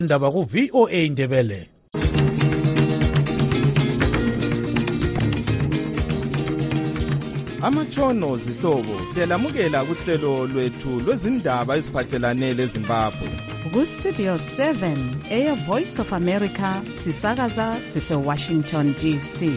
Indaba ku VOA Indebele. Amatshono zihlobo siyalamukela kuhlelo lwethu lwezindaba eziphathelane leZimbabwe. Ku Studio 7 Air Voice of America sisakaza sise Washington DC.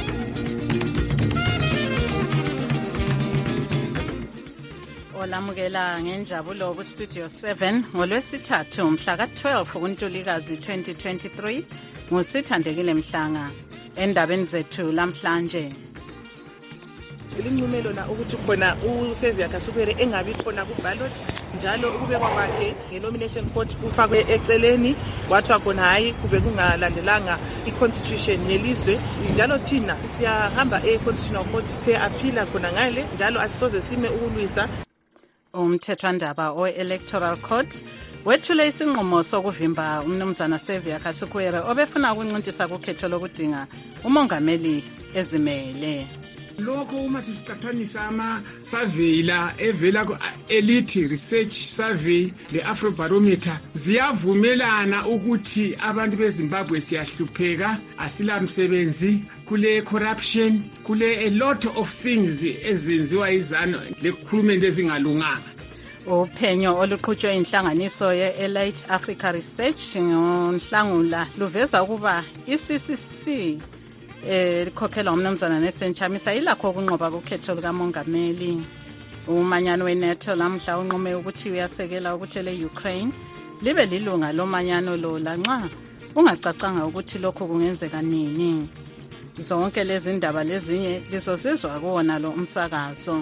Olamukela ngenjabulo ku Studio 7 ngolwesithathu mhla ka-12 kuNtulikazi 2023 ngusithandekile Mhlanga endabeni zethu lamhlanje. Ilinqumelo na ukuthi khona uSevia Kasukere engabi khona ku ballot njalo ukubekwa kwakhe nge-nomination court kufakwe eceleni kwathiwa khona hayi kube kungalandelanga i-constitution yelizwe njalo thina siyahamba e-constitutional court siyaphila khona ngale njalo asisoze sime ukulwisa. Umthethwandaba o-Electoral Court wethule isinqumo sokuvimba umnumzana Sevia Kasukere obefuna ukuncintisa kukhetho lokudinga umongameli ezimele. Lokho uma sisiqhathanisa ama-survey la evela ku-Elite Research Survey le-Afrobarometer ziyavumelana ukuthi abantu beZimbabwe siyahlupheka, asilamsebenzi, kule corruption, kule a lot of things ezenziwa izano lekhulumeni ezingalunganga. Uphenyo oluqhutshwe inhlanganiso ye-Elite Africa Research ngoNhlangula luveza ukuba i-CCC likhokhela umnumzana Nesenchamisa ilakho ukunqoba kukhetho lukamongameli. Umanyano weNATO lamhla unqume ukuthi uyasekela ukuthi le-Ukraine libe lilunga lomanyano lo lanxa ungacacanga ukuthi lokho kungenzeka nini. Zonke lezi ndaba lezinye lizozizwa kuwona lo umsakazo.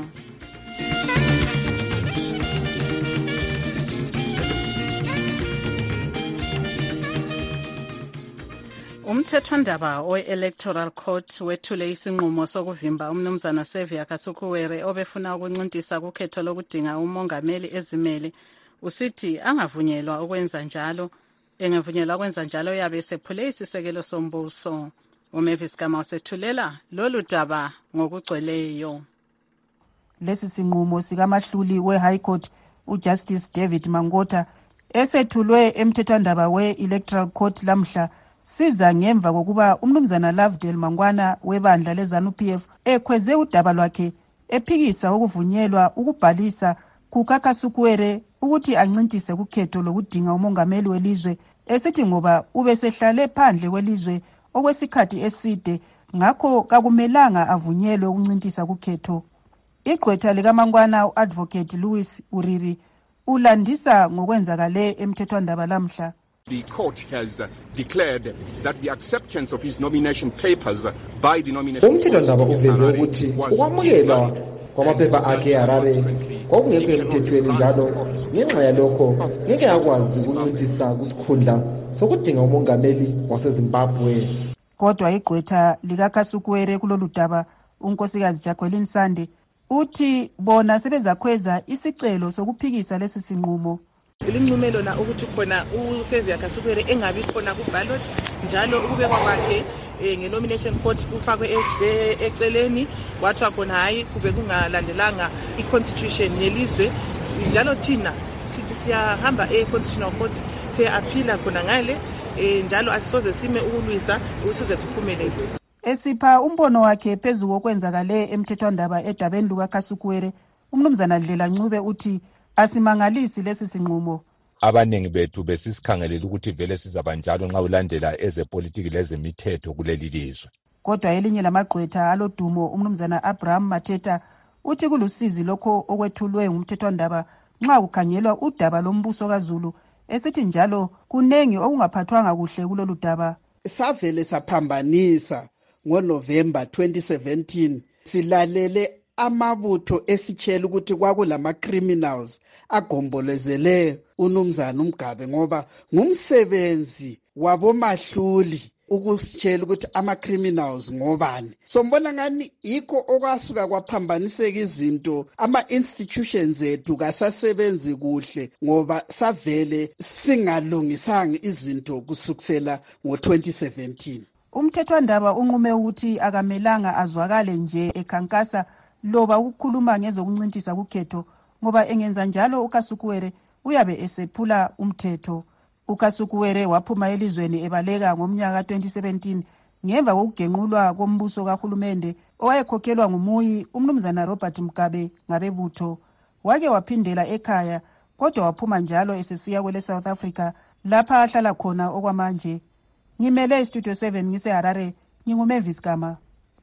Umthethwandaba we-Electoral Court wethule isinqumo sokuvimba umnumzana Sevia Kasukere obefuna ukuncintisa kukhetho lokudinga umongameli ezimele. Usithi angavunyelwa ukwenza njalo, yabe sephule isisekelo sombuso. uMavis Gama usethulela lolu daba ngokugcweleyo. Lesi sinqumo sikamahluli we-High Court uJustice David Mangota esethulwe emthethwandaba we-Electoral Court lamhla siza ngemva kokuba umnumzana Lovedale Mangwana webandla leZANU-PF ekhweze udaba lwakhe ephikisa ukuvunyelwa ukubhalisa kukaKasukere ukuthi ancintise kukhetho lokudinga umongameli welizwe esithi ngoba ubesehlale phandle kwelizwe okwesikhathi eside ngakho kakumelanga avunyelwe ukuncintisa kukhetho. Igqwetha likaMangwana uAdvocate Louis Uriri ulandisa ngokwenzakale emthethwandaba lamhla. The court has declared that the acceptance of his nomination papers by the nomination umthethwandaba uveze ukuthi ukwamukelwa kwamaphepha akhe eHarare kwakungekho emthethweni njalo ngenxa yalokho ngeke akwazi ukuncintisa kusikhundla sokudinga umongameli waseZimbabwe. Kodwa igqwetha likaKasukere kulolu daba unkosikazi Jacqueline Sande uthi bona sebezakhweza isicelo sokuphikisa lesi sinqumo. Ilinqumelo na ukuthi khona uSevia Kasukere engabi khona ku ballot njalo ukubekwa kwakhe nge-nomination court kufakwe eceleni kwathiwa khona hayi kube kungalandelanga i-constitution yelizwe njalo thina sithi siyahamba e-constitutional court siyaphila khona ngale njalo asisoze sime ukulwisa usize siphumelele. Esipha umbono wakhe phezu kokwenzakale emthethwandaba edabeni lukaKasukere umnumzana Dlela Ncube uthi asimangalisi lesi sinqumo. Abaningi bethu besisikhangelela ukuthi vele sizabanjalo nxa ulandela ezepolitiki lezemithetho kuleli lizwe. Kodwa elinye lamagqwetha alodumo umnumzana Abraham Mateta uthi kulusizi lokho okwethulwe ngumthethwandaba nxa kukhangelwa udaba lombuso kaZulu esithi njalo kunengi okungaphathwanga kuhle kulolu daba. Savele saphambanisa ngoNovember 2017 silalele amabutho esitshela ukuthi kwakulama-criminals agombolezele uNumzana uMgabe ngoba ngumsebenzi wabomahluli ukusitshela ukuthi ama-criminals ngobani. So mbona ngani yikho okwasuka kwaphambaniseka izinto, ama-institutions ethu kasasebenzi kuhle ngoba savele singalungisanga izinto kusukela ngo-2017. Umthethwandaba unqume ukuthi akamelanga azwakale nje ekhankasa loba ukukhuluma ngezokuncintisa kukhetho ngoba engenza njalo uKasukere uyabe esephula umthetho. uKasukuwere waphuma elizweni ebaleka ngomnyaka 2017 ngemva kokugenqulwa kombuso kahulumende owayekhokhelwa ngumuyi umnumzana Robert Mugabe ngabebutho. Wake waphindela ekhaya kodwa waphuma njalo esesiya kwele South Africa lapha ahlala khona okwamanje. Ngimele Studio 7 ngise Harare, nginguMavis Gama.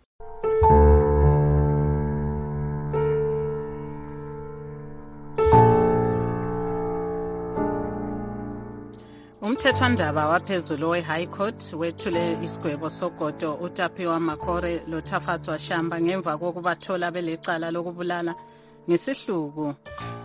Umthethwandaba waphezulu we-High Court wethule isigwebo sogodo uTapiwa Makore loThafatswa Shamba ngemva kokubathola belecala lokubulala ngesihluku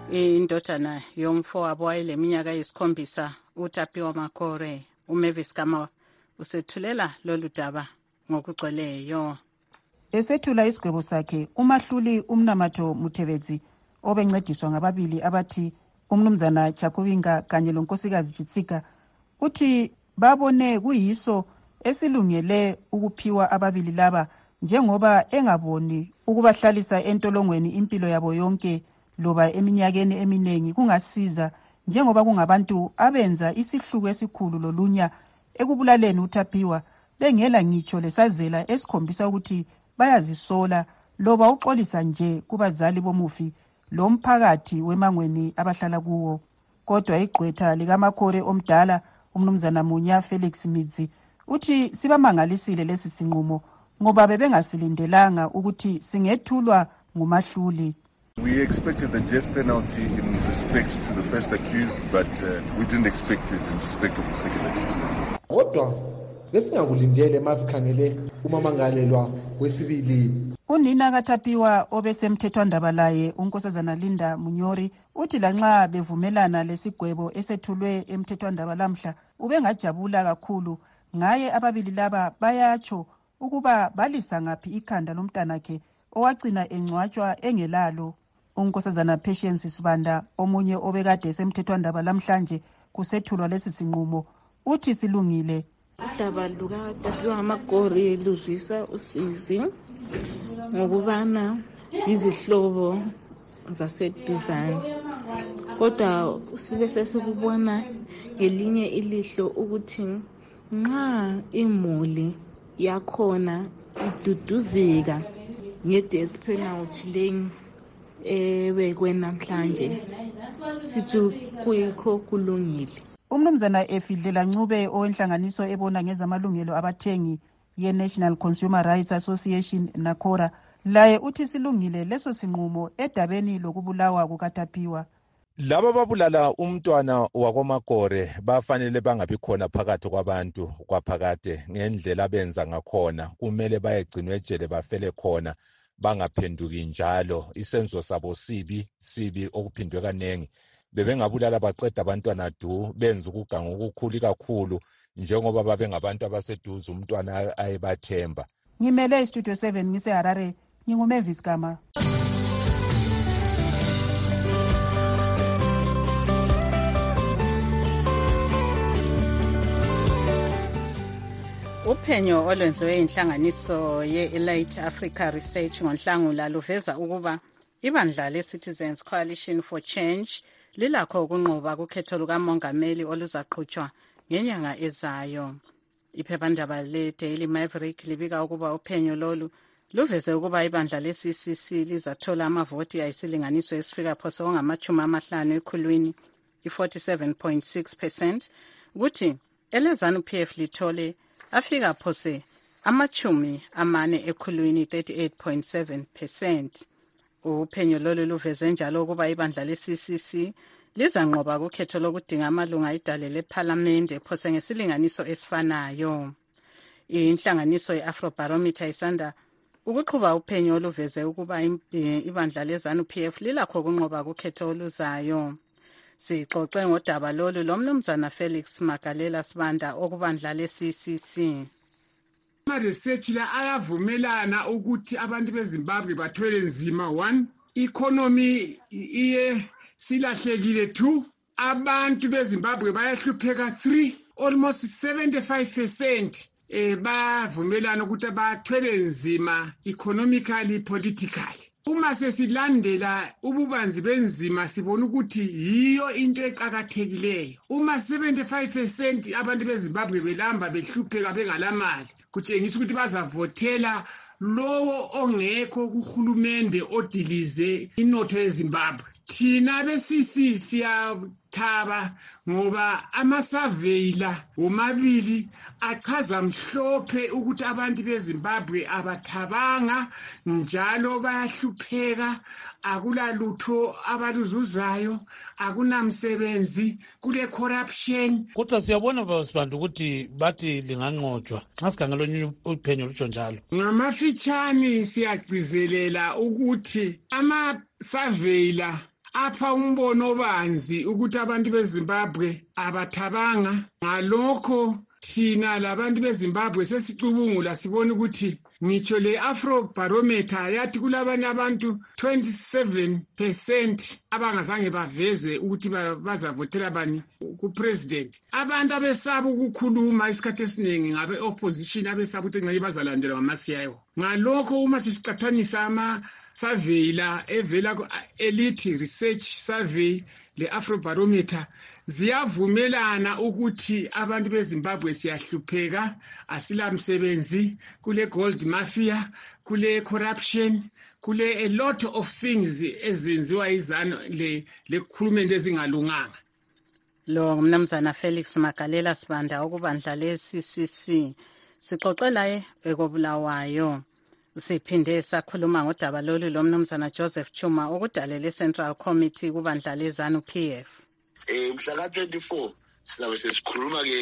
indodana yomfowabo wayeleminyaka eyisikhombisa uTapiwa Makore. uMavis Gama usethulela lolu daba ngokugcweleyo. Esethula isigwebo sakhe, umahluli uMnamatho Muthebedzi obencediswa ngababili abathi umnumzana Chakubinga kanye lonkosikazi Chitsika uthi babone kuyiso esilungele ukuphiwa ababili laba njengoba engaboni ukubahlalisa entolongweni impilo yabo yonke loba eminyakeni eminengi kungasiza njengoba kungabantu abenza isihluku esikhulu lolunya ekubulaleni uTapiwa bengela ngitsho lesazela esikhombisa ukuthi bayazisola loba uxolisa nje kubazali bomufi lomphakathi wemangweni abahlala kuwo. Kodwa igqwetha likaMakore omdala umnumzana Munya Felix Midzi uthi sibamangalisile lesi sinqumo ngoba bebengasilindelanga ukuthi singethulwa ngumahluli. We expected the death penalty in respect to the first accused, but we didn't expect it in respect of the second accused. Kodwa besingakulindele masikhangele umamangalelwa wesibili. Unina kaTapiwa obesemthethwandaba laye unkosazana Linda Munyori uthi lanxa bevumelana lesigwebo esethulwe emthethwandaba lamhla ubengajabula kakhulu ngaye ababili laba bayatsho ukuba balisa ngaphi ikhanda lomntanakhe owagcina engcwatshwa engelalo. Unkosazana Patience Sibanda omunye obekade esemthethwandaba lamhlanje kusethulwa lesi sinqumo uthi silungile. Udaba lukaTapiwa Makore luzwisa usizi ngokubana izihlobo zaseduzane, kodwa sibe sesikubona ngelinye ilihlo ukuthi nxa imuli yakhona iduduzeka nge-death penalty leyi ebekwe namhlanje sithi kuyikho kulungile. Umnumzana Efidlela Ncube owenhlanganiso ebona ngezamalungelo abathengi ye-National Consumer Rights Association NACORA laye uthi silungile leso sinqumo edabeni lokubulawa kukaTapiwa. Laba babulala umntwana wakoMakore bafanele bangabi khona phakathi kwabantu kwaphakade ngendlela benza ngakhona. Kumele bayegcinwe ejele bafele khona bangaphenduki njalo. Isenzo sabo sibi okuphindwe kanengi. Bebengabulala baqeda abantwana benza ukuganga okukhulu kakhulu njengoba babengabantu abaseduze umntwana ayebathemba. Ngimele Studio 7 ngise Harare, nginguMavis Gama. Uphenyo olwenziwe inhlanganiso ye-Elite Africa Research ngoNhlangula luveza ukuba ibandla le-Citizens Coalition for Change lilakho ukunqoba kukhetho lukamongameli oluzaqhutshwa ngenyanga ezayo. Iphephandaba le-Daily Maverick libika ukuba uphenyo lolu luveze ukuba ibandla le-CCC lizathola amavoti ayisilinganiso esifika phose ongama-50 ekhulwini, i-47.6%, ukuthi eleZANU-PF lithole afika phose ama-40 ekhulwini, 38.7%. Uphenyo lolu luveze njalo ukuba ibandla le-CCC lizanqoba kukhetho lokudinga amalunga idale lephalamende phose ngesilinganiso esifanayo. Inhlanganiso ye-Afrobarometer isanda ukuqhuba uphenyo oluveze ukuba ibandla leZANU-PF lilakho ukunqoba kukhetho oluzayo. Sixoxe ngodaba lolu lomnumzana Felix Magalela Sibanda okubandla le-CCC. Ama-research la ayavumelana ukuthi abantu beZimbabwe bathwele nzima. 1, economy iye silahlekile. 2, abantu beZimbabwe bayahlupheka. 3, almost 75% bavumelana ukuthi bathwele nzima economically, politically. uma sesilandela ububanzi benzima sibona ukuthi yiyo into eqakathekileyo. Uma 75% abantu beZimbabwe belamba behlupheka bengalamali, kutshengisa ukuthi bazavotela lowo ongekho kuhulumende odilize inotho yeZimbabwe. Thina besisi siyathaba ngoba amasurveyila omabili achaza mhlophe ukuthi abantu beZimbabwe abathabanga njalo bayahlupheka, akulalutho abaluzuzayo, akunamsebenzi, kule corruption. Kodwa siyabona babantu ukuthi bathi linganqotshwa nxa sikhangela uphenyo lutsho njalo. Ngamafitshane siyagcizelela ukuthi amasurveyila apha umbono obanzi ukuthi abantu beZimbabwe abathabanga. Ngalokho thina labantu beZimbabwe sesicubungula sibona ukuthi ngitsho le Afrobarometer yathi kulabanye abantu 27% abangazange baveze ukuthi bazavotela bani kupresident. Abantu abesaba ukukhuluma isikhathi esiningi ngabe opposition abesaba ukuthi ngeke bazalandelwa ngama-CIO. Ngalokho uma sisiqathanisa ama-surveyila evela ku-Elite Research Survey le-Afrobarometer ziyavumelana ukuthi abantu beZimbabwe siyahlupheka, asilamsebenzi, kule gold mafia, kule corruption, kule a lot of things ezenziwa izano lekhulumende ezingalunganga. Lo ngumnumzana Felix Magalela Sibanda ukubandla le-CCC. Sixoxela ekobulawayo. Siphinde sakhuluma ngodaba lolu lo mnumzana Joseph Chuma ukudalele Central Committee kubandla leZANU PF. Mhla ka-24 sizabe sesikhuluma ke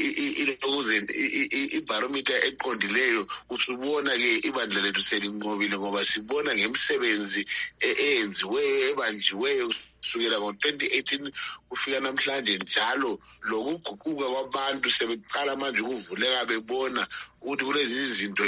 ibarometer eqondileyo, usubona ke ibandla lethu selinqobile ngoba sibona ngemisebenzi eyenziweyo ebanjiweyo kusukela ngo-2018 kufika namhlanje, njalo lokuguquka kwabantu sebeqala manje ukuvuleka bebona ukuthi kulezi izinto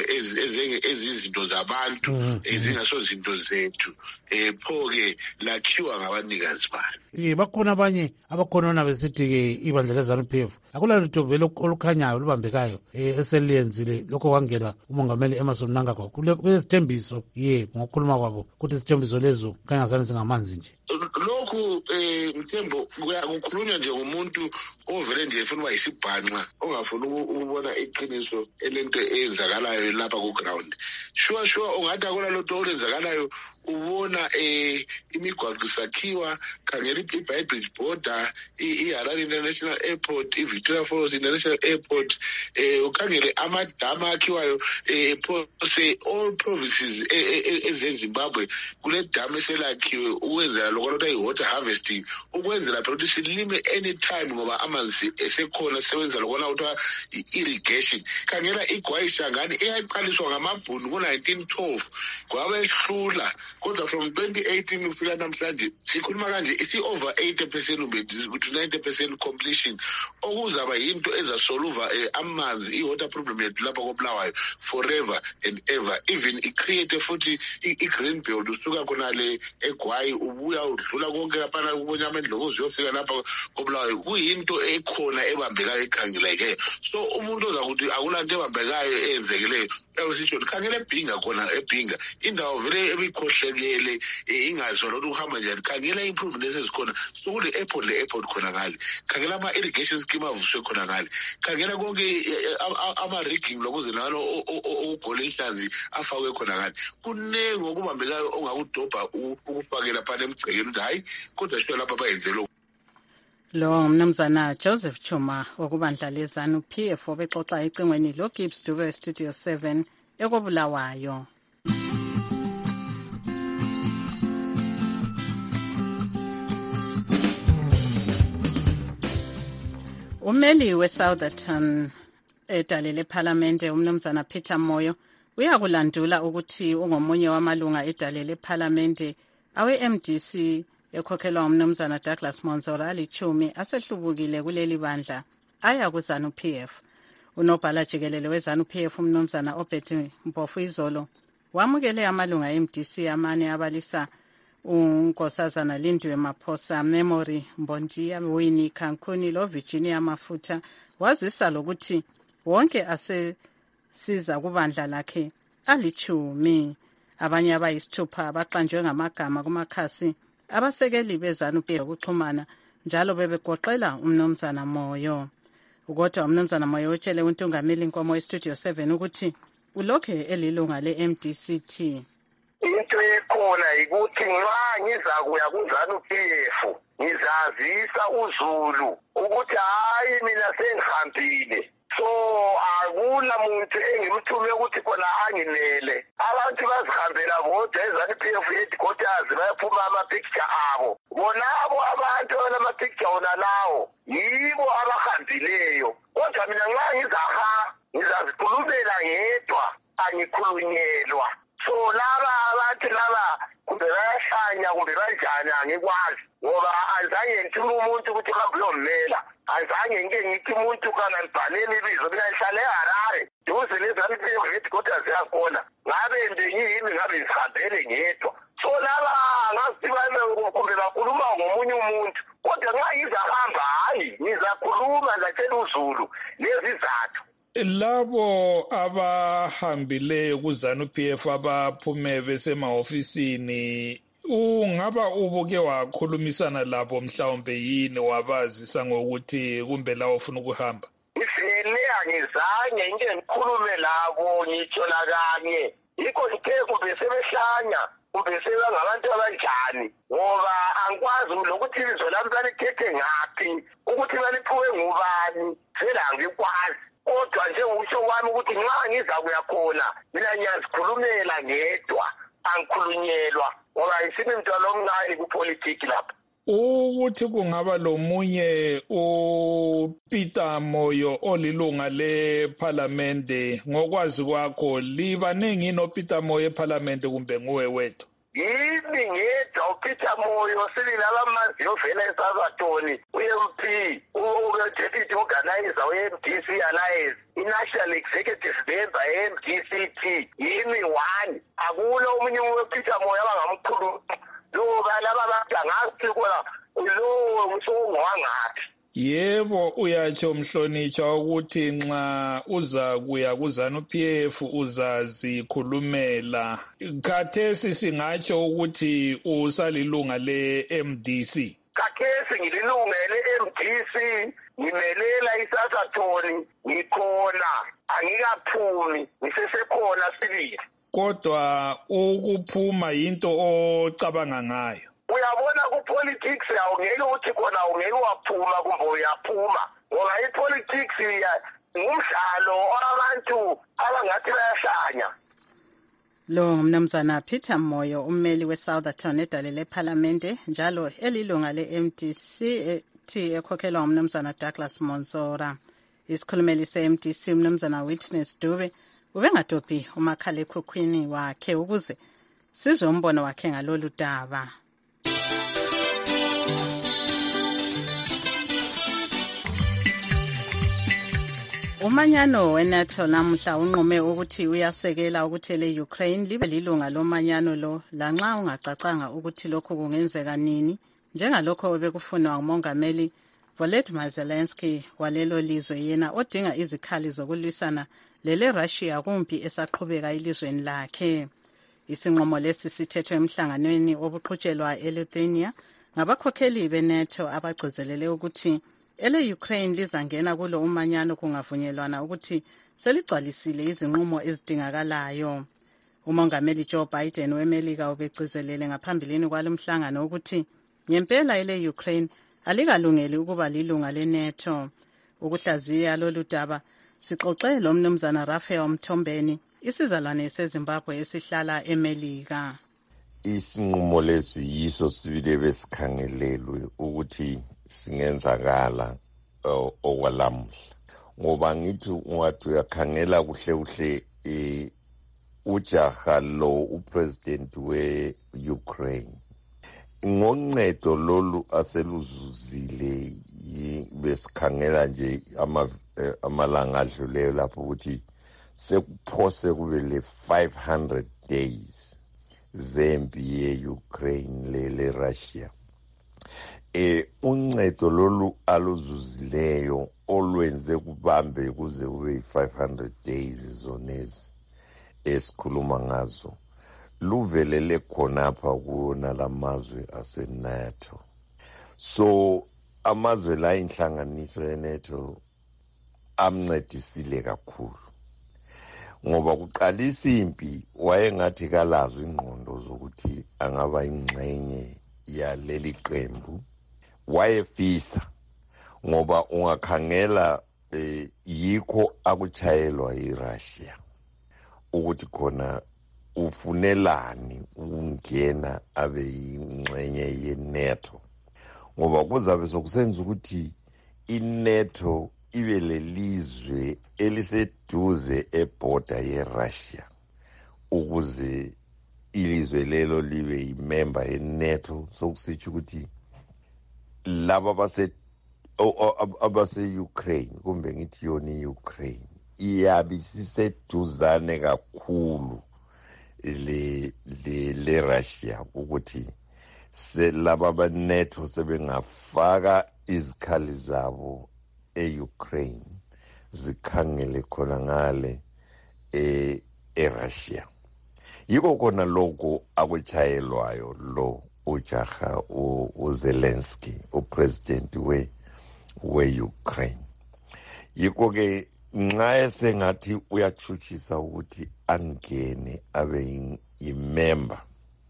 ezizinto zabantu ezingaso zinto zethu pho-ke lakhiwa ngabanikazi bani. Bakhona abanye abakhonona besithi-ke ibandla leZANU PF akulalutho vele olukhanyayo olubambekayo eseliyenzile lokho kwangela umongameli Emmerson Mnangagwa kulezithembiso ngokukhuluma kwabo ukuthi izithembiso lezo kangazane zingamanzi nje. Lokhu Mthembo kukhulunywa nje ngumuntu ovele nje efuna uba yisibhanxa ongafuni ukubona iqiniso elento eyenzakalayo lapha ku-ground. Sure ungathi akulalutho olenzakalayo, ubona imigwaqo isakhiwa, khangela i-Beitbridge border, i-Harare International Airport, i-Victoria Falls International Airport, ukhangele amadama akhiwayo phose all provinces ezeZimbabwe kule damu eselakhiwe ukwenzela lokho lotha i-water harvesting, ukwenzela phela ukuthi silime anytime ngoba amanzi esekhona sebenza lokho lotha i-irrigation. Khangela iGwayi Shangani eyaqaliswa ngamabhunu ngo-1912 kwabehlula, kodwa from 2018 ufika namhlanje sikhuluma kanje isi-over 80% to 90% completion, okuzaba yinto ezasoluva amanzi i-water problem yethu lapha koBulawayo forever and ever. Even i-create futhi i-green belt usuka khona le eGwayi ubuya udlula konke laphana kubonyama endlovuzo uyofika lapha koBulawayo, kuyinto ekhona ebambekayo ekhangeleke. So umuntu ozakuthi akulanto ebambekayo eyenzekileyo uyawusitsho khangela eBhinga khona, eBhinga indawo vele ebikhohlekele ingazwa lokho uhamba njani. Khangela improvement esezikhona sokule airport, le airport khona ngale, khangela ama-irrigation scheme avuswe khona ngale, khangela konke ama-rigging lokuze nalo okugole inhlanzi afakwe khona ngale. Kunengi okubambekayo ongakudobha ukufakela phana emgcekeni ukuthi hayi kodwa sho lapha bayenze lokho. Lo ngumnumzana Joseph Chuma okubandla leZANU PF obexoxa ecingweni lo Gibbs Dube Studio 7 ekobulawayo. Umeli weSoutherton edalele eParliamente umnumzana Peter Moyo uyakulandula ukuthi ungomunye wamalunga edalele eParliamente awe-MDC ekhokhelwa umnumzana Douglas Monzora alichumi asehlubukile kuleli bandla aya kuZANU PF. Unobhala jikelele weZANU PF umnumzana Obert Mpofu Izolo wamukele amalunga e-MDC amane abalisa uNkosazana Lindwe Maphosa, Memory Mbondiya, Winnie Kankuni lo Virginia Mafutha wazisa lokuthi wonke asesiza kubandla lakhe alichumi Abanye abayisithupha baqanjwe ngamagama kumakhasi abasekeli beZANU-PF ukuxhumana njalo bebegoqela umnumzana Moyo. Kodwa umnumzana Moyo utshele uNtungameli Nkomo eStudio 7 ukuthi ulokhe elilunga le-MDCT. Into ekhona ukuthi nxa ngizakuya kuZANU-PF ngizazisa uZulu ukuthi hayi mina sengihambile. So akula muntu engimthume ukuthi khona angimele. Abantu bazihambela bodwa eZANU-PF headquarters bayaphuma ama-picture abo. Bonabo abantu abanama-picture wona lawo yibo abahambileyo. Kodwa mina nxa ngizazikhulumela ngedwa angikhulunyelwa. So laba abantu laba kumbe bayahlanya kumbe banjani angikwazi ngoba azange ngithume umuntu ukuthi kabuyommela. Azange ngithi umuntu kana nibhalele ibizo mina ngihlale eHarare duze neZANU-PF headquarters yakhona ngabe ngiyimi ngabe ngihambele ngedwa. So laba ngasiba kumbe bakhuluma ngomunye umuntu kodwa nxa ngizahamba hayi ngizakhuluma ngatshela uZulu lezizathu. Labo abahambileyo kuZANU-PF abaphume besemahofisini ungaba ubuke wakhulumisana labo mhlawumbe yini wabazisa ngokuthi kumbe lawo ufuna ukuhamba? Ngifile angizange ngikhulume labo ngitsho lakanye. Yikho ngithe kumbe sebehlanya kumbe sebangabantu abanjani ngoba angikwazi lokuthi ibizo lami balikhethe ngaphi ukuthi baliphuwe ngubani phela angikwazi. Kodwa nje usho wami ukuthi nxa ngizakuya khona mina ngiyazikhulumela ngedwa angikhulunyelwa ngoba isimi mntwana omncane kupolitiki lapha. Ukuthi kungaba lomunye uPeter Moyo olilunga leParliamente ngokwazi kwakho libanengi noPeter Moyo eParliamente kumbe nguwe wedwa? Yimi ngedwa uPeter Moyo sililabamazi ovela eSouth uMP u-Deputy Organizer we-MDC Alliance i-National Executive Member ye-MDCT yimi one. Akula omunye uPeter Moyo abangamkhulu lo balaba abantu angazi kuba lo ngizongwangaphi. Yebo uyatsho mhlonitshwa ukuthi nxa uza kuya kuZANU-PF uzazikhulumela. Khathesi singatsho ukuthi usalilunga le-MDC. Khathesi ngililunga le-MDC ngimelela iSasathoni ngikhona angikaphumi ngisesekhona sibili. Kodwa ukuphuma into ocabanga ngayo. Uyabona kupolitics awungeke uthi khona ungeke waphuma kumbe uyaphuma ngoba ipolitics ngumdlalo abantu abangathi bayahlanya. Lo mnumzana Peter Moyo ummeli weSoutherton edalele eParliamente njalo elilunga leMDC ekhokhelwa umnumzana Douglas Monsora. Isikhulumeli seMDC umnumzana Witness Dube ubengadophi umakhalekhukhwini wakhe ukuze sizwe umbono wakhe ngalolu daba. Umanyano weNATO namuhla unqume ukuthi uyasekela ukuthi le-Ukraine libe lilunga lomanyano lo lanxa ungacacanga ukuthi lokho kungenzeka nini njengalokho bekufunwa ngumongameli Volodymyr Zelensky walelo lizwe yena odinga izikhali zokulwisana lele-Russia kumpi esaqhubeka elizweni lakhe. Isinqumo lesi sithethwe emhlanganweni obuqhutshelwa eLithuania ngabakhokheli beNATO abagcizelele ukuthi ele-Ukraine lizangena kulo umanyano kungavunyelwana ukuthi seligcwalisile izinqumo ezidingakalayo. Umongameli Joe Biden weMelika ubegcizelele ngaphambilini kwalomhlangano ukuthi ngempela ele-Ukraine alikalungeli ukuba lilunga leNATO. Ukuhlaziya lolu daba sixoxe lo mnumzana Raphael Mthombeni isizalwane seZimbabwe esihlala eMelika. Isinqumo lesi yiso sibile besikhangelelwe ukuthi singenzakala okwalamuhla ngoba ngithi ungathi uyakhangela kuhle ujaha lo upresident we-Ukraine ngoncedo lolu aseluzuzile besikhangela nje amalanga adluleyo lapho ukuthi sekuphose kube le 500 days zempi ye-Ukraine le-Russia. Uncedo lolu aluzuzileyo olwenze kubambe kuze kube 500 days zonezi esikhuluma ngazo luvelele khonapha kuwona lamazwe aseNATO. So amazwe la inhlanganiso yeNATO amncedisile kakhulu ngoba kuqalisa impi wayengathi kalazo ingqondo zokuthi angaba ingxenye yaleli qembu, wayefisa ngoba ungakhangela yikho akuchayelwa iRussia ukuthi khona ufunelani ukungena abe ingxenye yeNATO, ngoba kuzabe sokusenza ukuthi iNATO ibe lelizwe eliseduze eborder yeRussia ukuze ilizwe lelo libe yimember yeNATO. Sokusitsho ukuthi laba abase-Ukraine kumbe ngithi yona i-Ukraine iyabe siseduzane kakhulu le-Russia ukuthi laba aba-NATO sebengafaka izikhali zabo e-Ukraine zikhangele khona ngale e-Russia. Yiko khona lokho akuchayelwayo lo ujaha uZelensky upresident we-Ukraine. Yiko ke nxa esengathi uyachuchisa ukuthi angene abe yimember,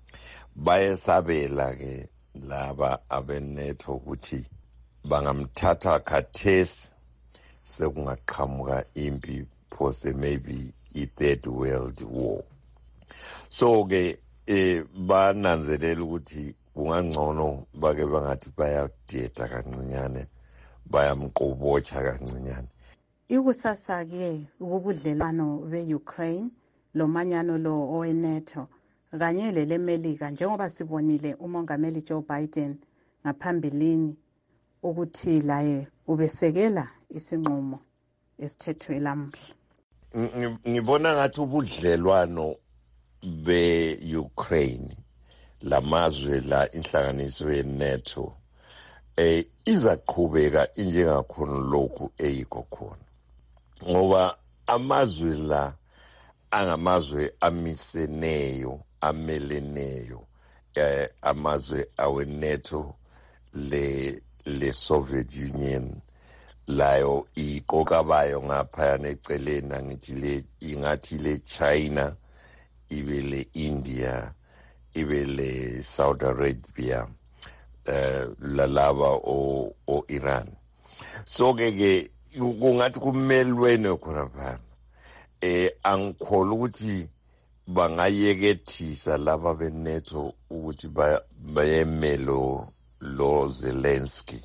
bayesabela ke laba abe-NATO ukuthi bangamthatha khathesi sekungaqhamuka impi phose maybe i-third world war. So ke bananzelela ukuthi kungangcono bake bangathi bayadeda kancinyane, bayamqobotsha kancinyane. Ikusasa-ke ubudlelwano be-Ukraine lomanyano lo owe-NATO kanye lelemelika njengoba sibonile umongameli Joe Biden ngaphambilini ukuthi laye ubesekela isinqumo esithethwe lamuhla. Ngibona ngathi ubudlelwano be-Ukraine lamazwe la inhlanganiso ye-NATO izaqhubeka injengakhona lokhu eyikho khona, ngoba amazwe la angamazwe amiseneyo ameleneyo, amazwe awe-NATO le-Soviet Union layo iqoka bayo ngaphayana eceleni angithi ingathi le-China, ibe le-India, ibe le-Saudi Arabia, lalaba o-Iran. So ke kungathi kumelwene khona phana. Angikholwa ukuthi bangayekethisa laba be-NATO ukuthi bayemelo lo Zelensky.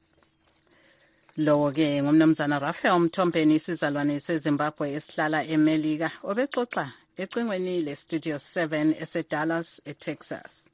Lo-ke ngumnumzana Raphael Mthombeni, isizalwane seZimbabwe esihlala eMelika, obexoxa ecingweni le-Studio 7 eseDallas, eTexas.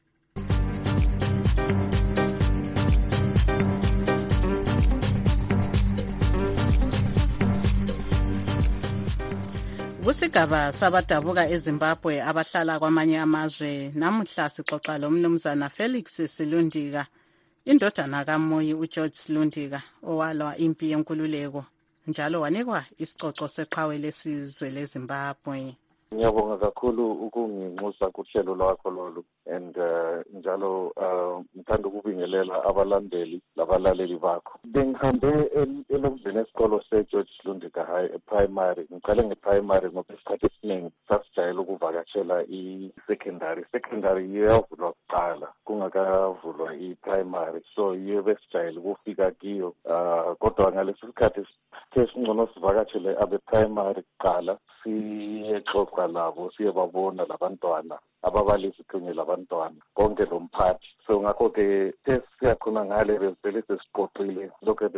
Kusigaba sabadabuka eZimbabwe abahlala kwamanye amazwe, namuhla sixoxa lo mnumzana Felix Silundika, indodana kaMoyi uGeorge Silundika owalwa impi yenkululeko, njalo wanikwa isicoco seqhawe lesizwe leZimbabwe. Ngiyabonga kakhulu ukunginxusa kuhlelo lwakho lolu, and njalo ngithanda ukubingelela abalandeli labalaleli bakho. Bengihambe elokudleni esikolo seGeorge Silundika High primary. Ngiqale nge-primary ngoba isikhathi esiningi sasijayele ukuvakashela i-secondary. Secondary yiyo yavulwa kuqala kungakavulwa i-primary, so yiyo besijayele ukufika kiyo. Kodwa ngalesi sikhathi singcono sivakashele abe-primary kuqala, siyexoxa labo, siyebabona labantwana, ababalisi kunye labantwana, konke lo mphathi. So ngakho-ke siyakhona ngale bezivele sesiqoqile lokho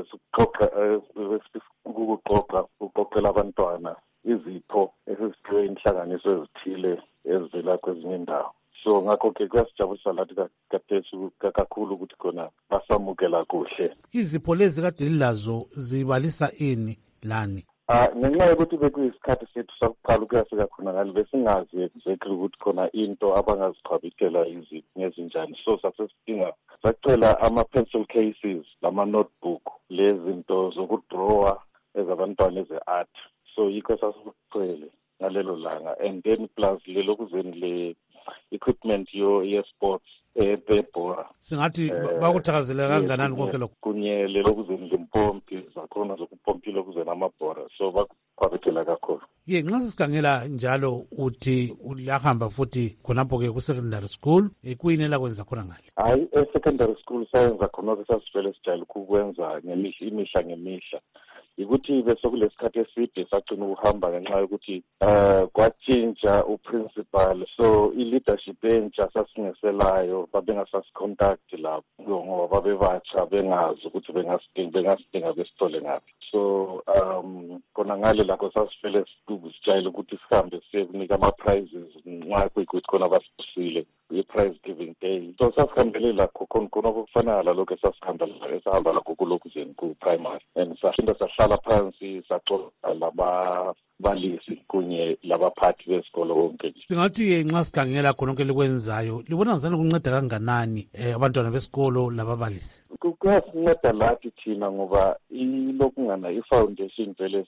ukuqoqela abantwana izipho esiziphiwe inhlanganiso ezithile ezivela kwezinye indawo. So ngakho-ke kuyasijabulisa lathi kakhulu ukuthi khona basamukela kuhle. Izipho lezi kade lilazo zibalisa ini lani? Ngenxa yokuthi bekuyisikhathi sethu sakuqala ukuyafika khona ngale besingazi exactly ukuthi khona into abangaziqhabisela ngezinjani. So sasesidinga sacela ama-pencil cases, lama-notebook, lezinto zokudrowa ezabantwana eze-art. So yikho sasikucele ngalelo langa, and then plus lelokuzeni equipment ye-sports bebhora. Singathi bakuthakazela kanganani konke lokho? Kunye lelokuze ngempompi zakhona zokupompile okuze namabhora. So bakukhwabithela kakhulu. Ye nxa sisikangela njalo uthi uyahamba futhi khonapho-ke ku-secondary school kuyini elakwenza khona ngale? Hayi, e-secondary school sayenza khona-ke sasivele sijayele ukukwenza imihla ngemihla. Ukuthi bese kulesikhathi eside sagcina ukuhamba ngenxa yokuthi kwatshintsha uprincipal, so i-leadership entsha sasingeselayo babengasasicontact lapho ngoba babebatsha bengazi ukuthi bengasidinga besithole ngaphi. So khona ngale lakho sasivele sijayele ukuthi sihambe siye kunika ama-prizes nxa kuyikuthi khona basibusile i-prize giving day. So sasihambele lakho khona okufana lalokho esahamba lakho kulokuzeni ku-primary, and sashinda sahlala phansi saxoxa lababalisi kunye labaphathi besikolo konke. Singathi nxa sikhangela khononke likwenzayo libona ngizani kunceda kanganani abantwana besikolo lababalisi? Kuyasinceda lathi thina ngoba ilokungana i-foundation vele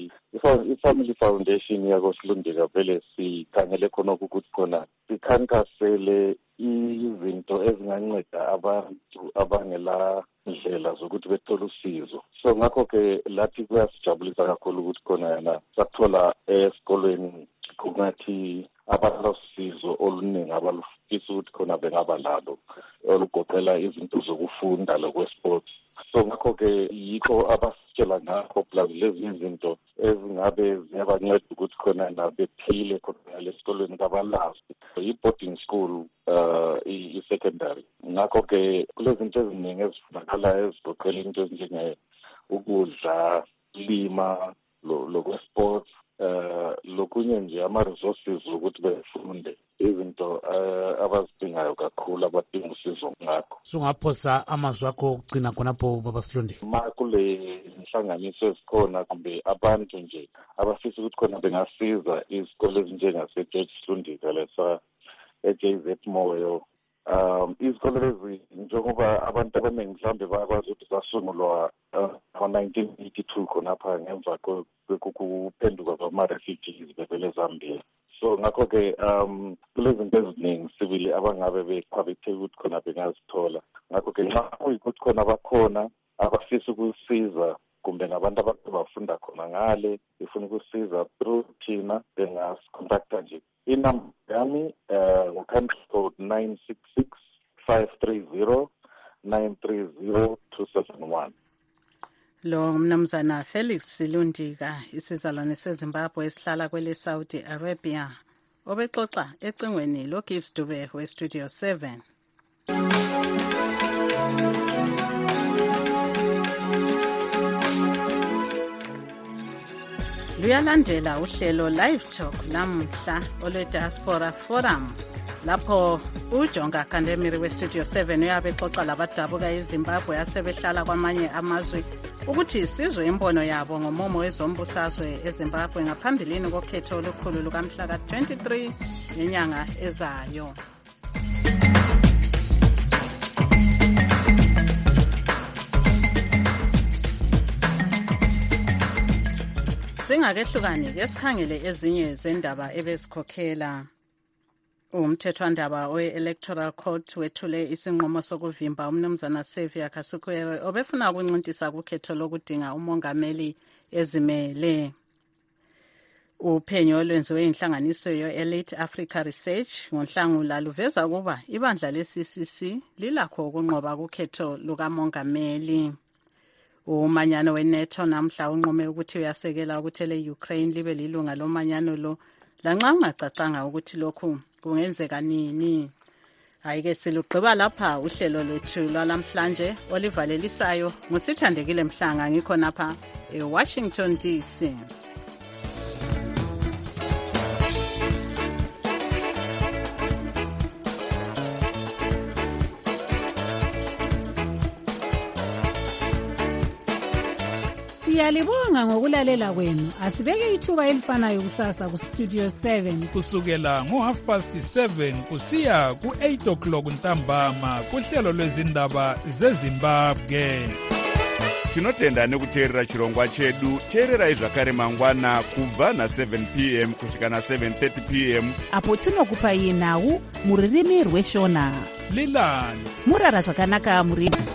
i-family foundation yako Silundika vele sikhangele khona ukuthi khona sikhankasele izinto ezinganceda abantu abangela ndlela zokuthi bethole usizo. So ngakho-ke lathi kuyasijabulisa kakhulu ukuthi khona yana sathola esikolweni kungathi abalosizo oluningi abalufisa ukuthi khona bengaba lalo olugoqela izinto zokufunda lokwe-sports. So ngakho-ke yikho abasitshela ngakho plus lezi izinto ezingabe ziyabanceda ukuthi khona nabephile khona lesikolweni kabalazi. I-boarding school i-secondary. Ngakho-ke kulezinto eziningi ezifunakalayo ezigoqela into ezinjenge ukudla, lima, lokwe-sports, lokunye nje ama-resources ukuthi befunde izinto abazidingayo kakhulu abadinga usizo ngakho. Sungaphosa amazwi akho okugcina khonapho Baba Silundika? Ma kule nhlanganiso ezikhona kumbe abantu nje abafisa ukuthi khona bengasiza izikole ezinjengase-George Silundika lesa e-JZ Moyo. Izikole lezi njengoba abantu abaningi mhlawumbe bayakwazi ukuthi zasungulwa ngo-1982 khonapha ngemva kokuphenduka kwama-refugees bevele eZambia. So ngakho-ke kulezinto eziningi sibili abangabe bekhwabitheka ukuthi khona bengazithola. Ngakho-ke nxa kuyikuthi khona abakhona abafisa ukusiza kumbe nabantu abantu bafunda khona ngale befuna ukusiza through thina bengasicontacta nje. Inamba yami u-country code 966-530-930-271. Lo mnumzana Felix Silundika, isizalwane seZimbabwe esihlala kwele Saudi Arabia, obexoxa ecingweni lo Gibbs Dube we Studio 7. Luyalandela uhlelo Live Talk namhla ole Diaspora Forum lapho uJonga Kandemiri we Studio 7 uyabe exoxa labadabuka eZimbabwe asebehlala kwamanye amazwe ukuthi isizwe imbono yabo ngomumo wezombusazwe eZimbabwe ngaphambilini kokhetho olukhulu lukamhla ka-23 ngenyanga ezayo. Singakehlukani ke sikhangele ezinye zendaba ebezikhokhela. Umthethwandaba we-Electoral Court wethule isinqumo sokuvimba umnumzana Xavier Kasukuwere obefuna ukuncintisa kukhetho lokudinga umongameli ezimele. Uphenyo olwenziwe inhlanganiso ye-Elite Africa Research ngoNhlangula luveza ukuba ibandla le-CCC lilakho ukunqoba kukhetho lukamongameli. Umanyano weNATO namhla unqume ukuthi uyasekela ukuthi le-Ukraine libe lilunga lomanyano lo lanxa ungacacanga ukuthi lokhu kungenzeka nini. Hayike silugqiba lapha uhlelo lwethu lwalamhlanje olivalelisayo ngusithandekile Mhlanga ngikho napha eWashington DC. Siyalibonga ngokulalela kwenu. Asibeke ithuba elifanayo kusasa ku Studio 7 kusukela ngo-7:30 kusiya ku-8 o'clock ntambama kuhlelo lwezindaba zeZimbabwe. tinotenda nekuteerera chirongwa chedu. Teererai zvakare mangwana kubva na7 p.m. kusvika na7:30 p.m. apo tinokupai nhau muririmi rweshona. Lilani murara zvakanaka muri